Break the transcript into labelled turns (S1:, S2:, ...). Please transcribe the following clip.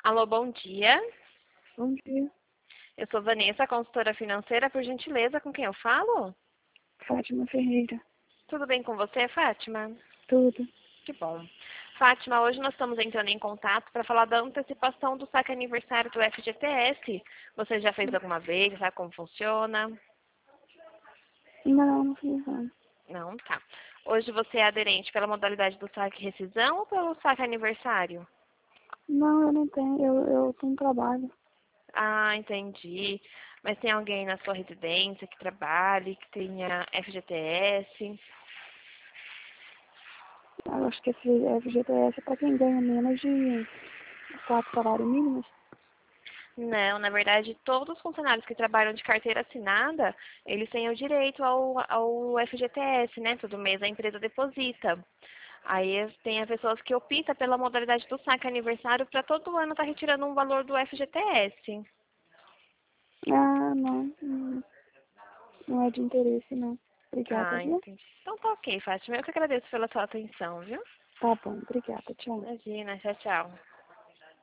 S1: Alô, bom dia.
S2: Bom dia,
S1: Eu sou Vanessa, consultora financeira, por gentileza, com quem eu falo?
S2: Fátima Ferreira.
S1: Tudo bem com você, Fátima?
S2: Tudo.
S1: Que bom. Fátima, hoje nós estamos entrando em contato para falar da antecipação do saque aniversário do FGTS. Você já fez alguma vez? Sabe como funciona?
S2: Não, não fiz não.
S1: Não? Tá. Hoje você é aderente pela modalidade do saque rescisão ou pelo saque aniversário?
S2: Não, eu não tenho. Eu tenho trabalho.
S1: Ah, entendi. Mas tem alguém na sua residência que trabalhe, que tenha FGTS?
S2: Eu acho que esse FGTS é para quem ganha menos de 4 salários mínimos.
S1: Não, na verdade, todos os funcionários que trabalham de carteira assinada, eles têm o direito ao FGTS, né? Todo mês a empresa deposita. Aí tem as pessoas que optam pela modalidade do saque aniversário para todo ano estar retirando um valor do FGTS.
S2: Ah, não. Não é de interesse, não. Obrigada,
S1: Ah,
S2: viu?
S1: entendi. Então tá ok, Fátima. Eu que agradeço pela sua atenção, viu?
S2: Tá bom, obrigada. Tchau.
S1: Imagina, tchau, tchau.